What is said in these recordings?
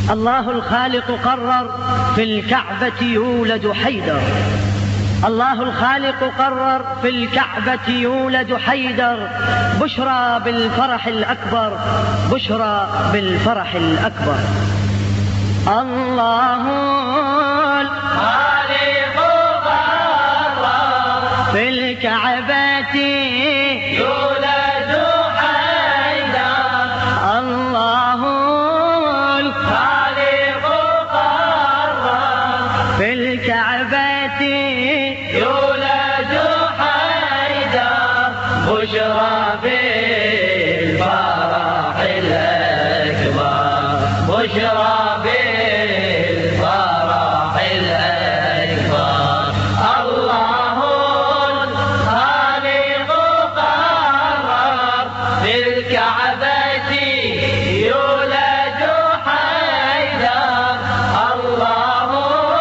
الله الخالق قرر في الكعبة يولد حيدر. الله الخالق قرر في الكعبة يولد حيدر. بشرى بالفرح الأكبر، بشرى بالفرح الأكبر. الله الخالق قرر في الكعبة يولد حيدر. الله الخالق قرر في الكعبة يولد حيدر. بشرى بالفرح الأكبر، بشرى بالفرح الأكبر. الله الخالق قرر في الكعبة يولد حيدر. الله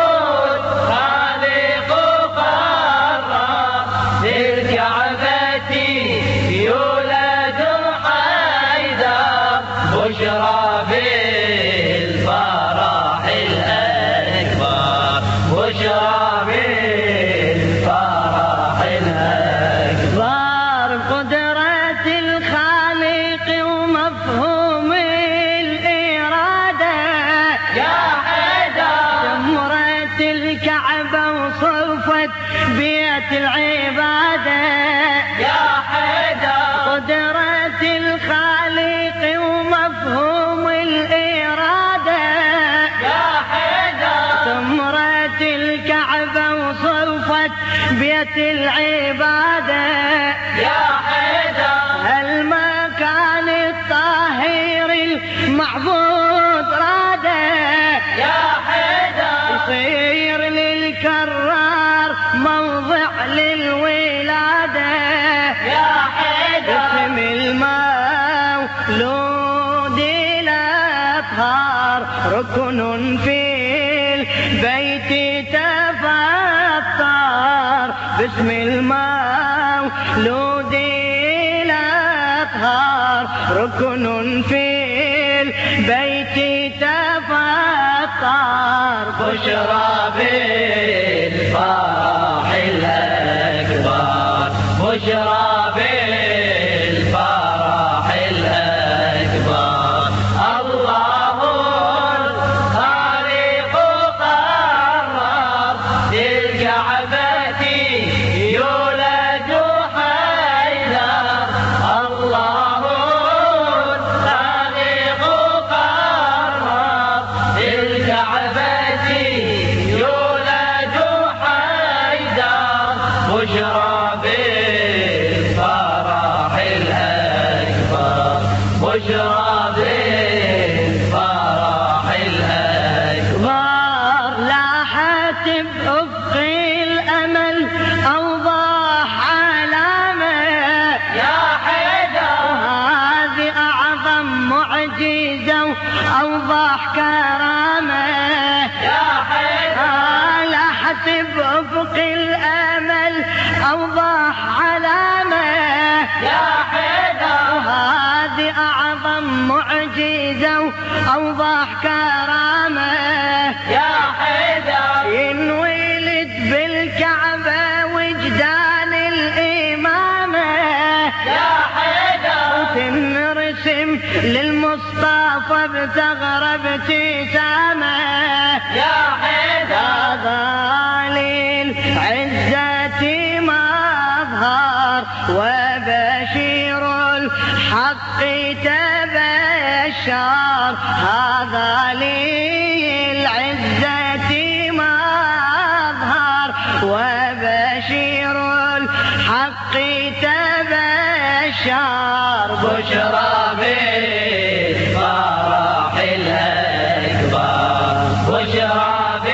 الخالق قرر في الكعبة يولد حيدر. بشرى بالفرح الأكبر، بشرى بالفرح الأكبر. قدرة الخالق ومفهوم الإرادة يا حيدر. جمرة الكعبة وصفت بيت العبادة يا حيدر. قدرة الخالق ومفهوم الإرادة يا حيدر. جمرة الكعبة وصفت بيت العبادة يا حيدر. المكان الطاهر المعبود راده يا حيدر. يصير للكرار موضع للولادة يا حيدر. اسم المولود الأطهار ركن في البيت تفطر. باسم المولود الأطهار ركن في البيت تفطر. بشرى بالفرح الأكبر، بشرى بالفرح الأكبر. الله الخالق قرر في الكعبة يولد حيدر. الله الخالق قرر في الكعبة يولد حيدر. بشرى بالفرح الأكبر، بشرى بالفرح الأكبر. لاحت بأفق الأمل أوضح علامة يا حيدر. وهذه أعظم معجزة وأوضح كرامة يا حيدر. لاحت بأفق الأمل أوضح علامة يا حيدر. وهذه أعظم معجزة وأوضح كرامة يا حيدر. ينولد بالكعبة وجدان الإمامة يا حيدر. وتنرسم للمصطفى بتغرب ابتسامة يا حيدر. للعزة مظهر وبشير الحق تبشر. هذا للعزة مظهر وبشير الحق تبشر. بشرى بالفرح الأكبر، بشرى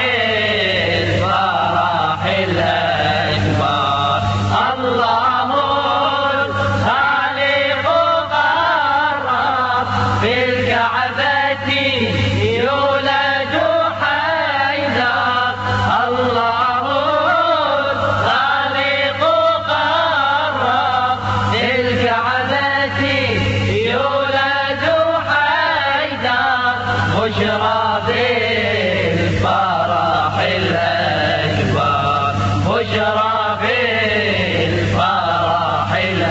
بالفرح الأكبر. الله الخالق قرر في الكعبة بالفرح الأكبر بشرى بالفرح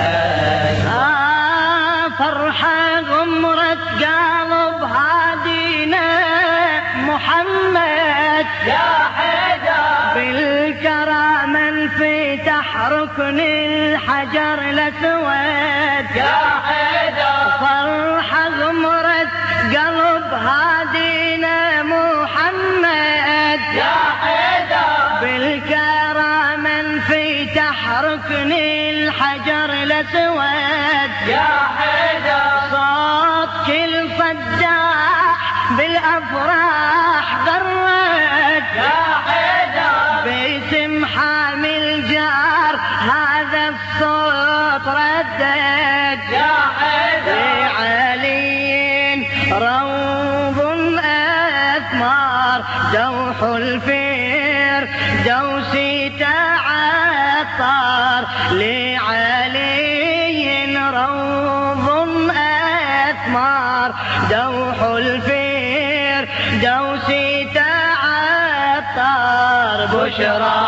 الأكبر فرحة غمرت قلب هادينا محمد يا حيدر بالكرامة انفتح ركن الحجر الأسود يا حيدر فرحة غمرت قلب هادينا محمد يا حيدر بالكرامة انفتح ركن الحجر الأسود يا حيدر صوت كل صداح بالأفراح غرد يا حيدر باسم حامي الجار هذا الصوت ردد يا حيدر لعلي روض أثمار دوح الفير دوسي تعطر لعلي روض أثمار دوح الفير دوسي تعطر بشرى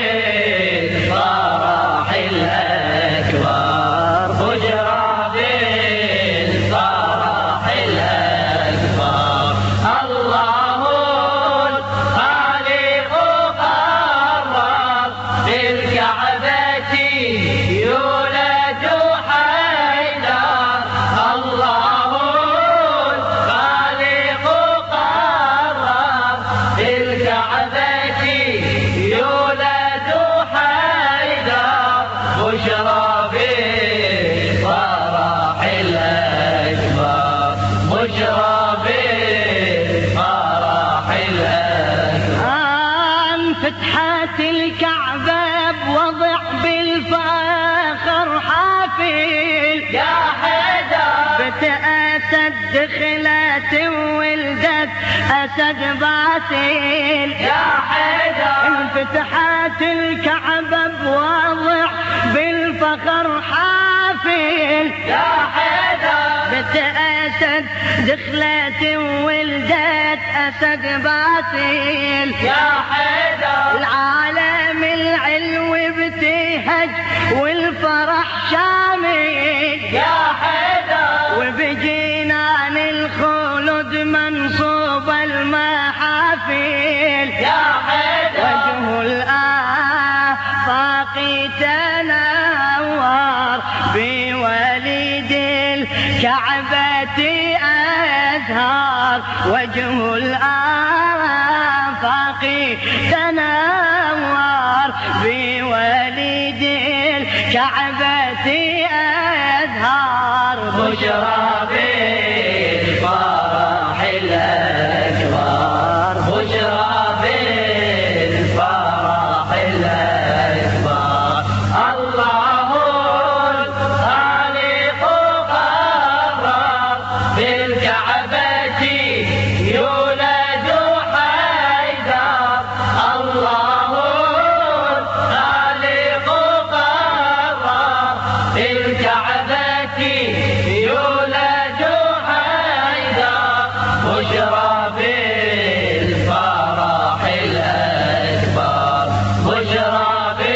بالفرح الأكبر بشرى بالفرح الأكبر الله الخالق قرر بالكعبة يولد حيدر الله الخالق قرر بالكعبة يولد حيدر بشرى بالفرح الأكبر بشرى بالفرح الأكبر فتحت الكعبة بوضع بالفخر حافل يا حيدر بت أسد دخلت ولدت أسد باسل يا حيدر انفتحت الكعبة بوضع بالفخر حافل يا حيدر بت أسد دخلت ولدت أسد باسل يا حيدر العالم العلوي ابتهج والفرح شامل يا حيدر وبجنان الخلود منصوب المحافل يا حيدر وجه الآفاق تنور بوليد الكعبة أزهار وجه الآفاق تنور بوليد الكعبة أزهار بشرى بالفرح الأكبر بشرى بالفرح الأكبر الله الخالق قرر بالكعبة يولد حيدر الله الخالق قرر بالكعبة يولد حيدر بشرى بالفرح الأكبر بشرى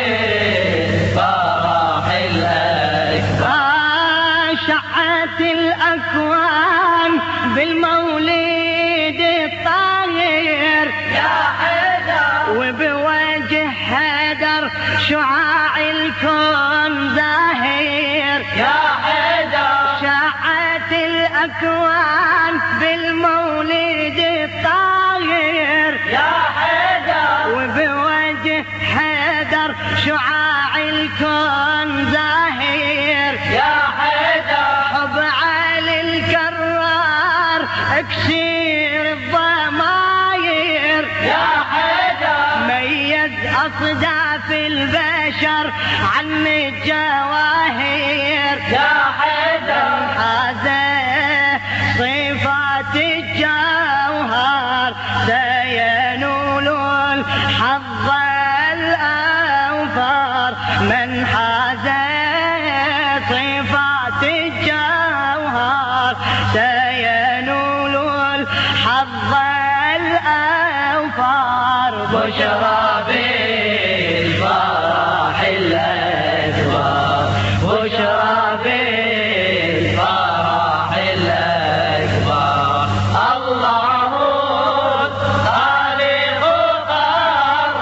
بالفرح الأكبر شعت الأكوان بالمولد الطاهر يا حيدر وبوجه حيدر شعاع الكون زاهر يا حيدر شعت الأكوان بالمولد الطاهر يا حيدر وبوجه حيدر شعاع الكون زاهر يا حيدر حب علي الكرار اكسير الضماير يا حيدر ميز أصداف البشر عن الجواهر يا حيدر هذا صفات الجوهر سينول الحظ الأوفر من حاز صفات الجوهر سينول الحظ بشرى بالفرح الأكبر بشرى بالفرح الأكبر الله خالق قرر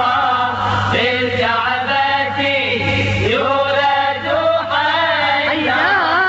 بالكعبة يولد حيا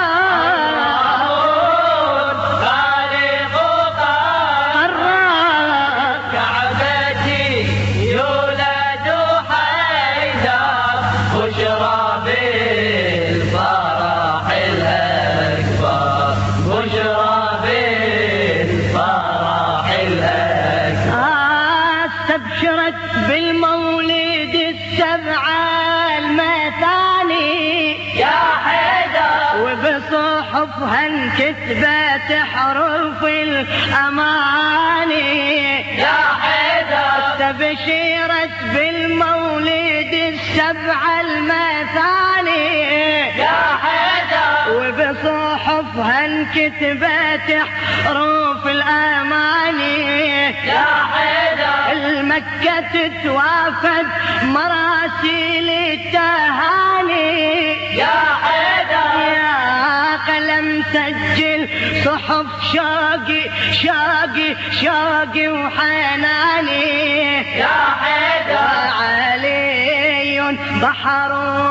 استبشرت بالمولد السبعة المثاني يا حيدر وبصحفها انكتبت حروف الأماني يا حيدر استبشرت بالمولد السبعة المثاني يا حيدر وبصحفها انكتبت حروف الأماني يا حيدر المكة تتوافد مراسيل التهاني يا حيدر يا قلم سجل صحف شوقي شوقي شوقي وحناني يا حيدر وعلي بحر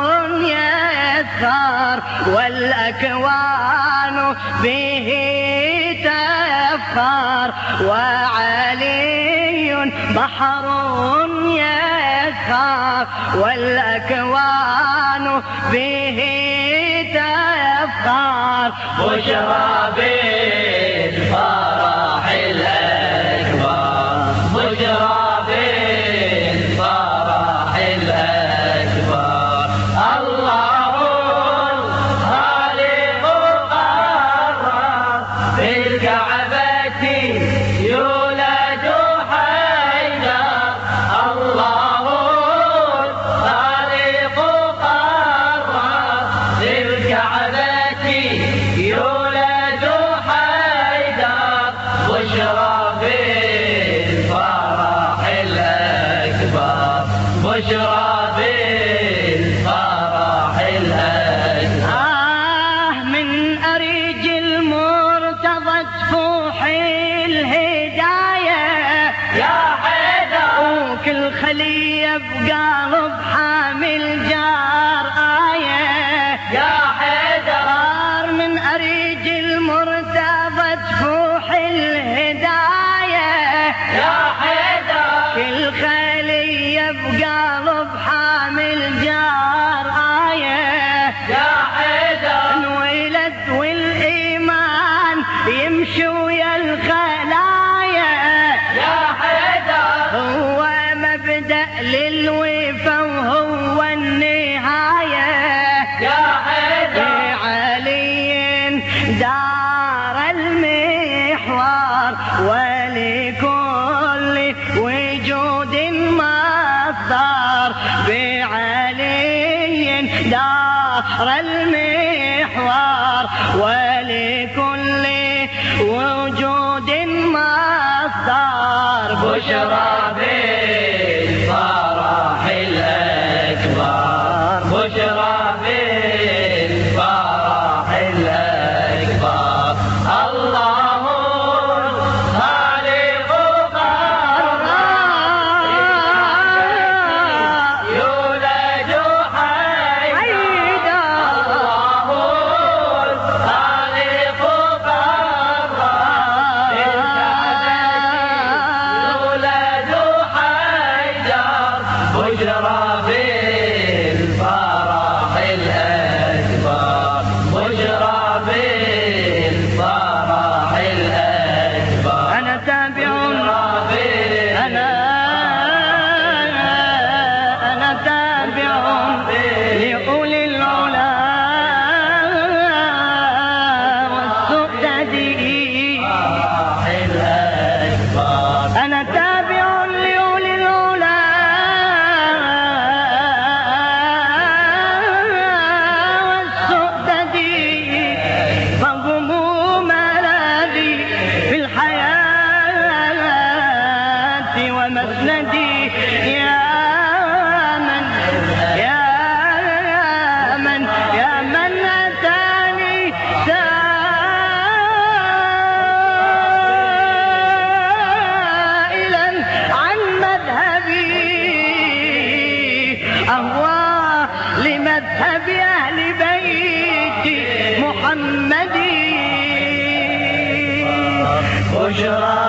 يسار والأكوان به تفخر وعلي بحر يسار والأكوان به تفخر بشرى بالفرح الأكبر بشرى بالفرح الأكبر الله خالق قرر بالكعبة يولد حيدر الله خالق قرر بالكعبة يولد حيدر بشرى بالفرح الأكبر بشرى بالفرح الأكبر من أريج المرتضى تفوح الهداية يا حيدر وكل خلية بقلب حامل جار آية يا حيدر من أريج المرتضى تفوح الهداية يا حيدر كل خلية بقلب حامل جار آية يا حيدر انولد والإيمان يمشي ويا الخلايا يا حيدر هو مبدأ للوفا وهو النهاية يا حيدر علي دار المحور ولكل وجود مصدر بعلي دار المحور ولكل وجود مصدر بشرى بالفرح الأكبر بشرى بالفرح الأكبر الله خالق قرر يولد حيدر الله خالق قرر بالكعبة يولد حيدر ومسندي يا من أتاني سائلا عن مذهبي أهوى لمذهب أهل بيت محمد. بشرى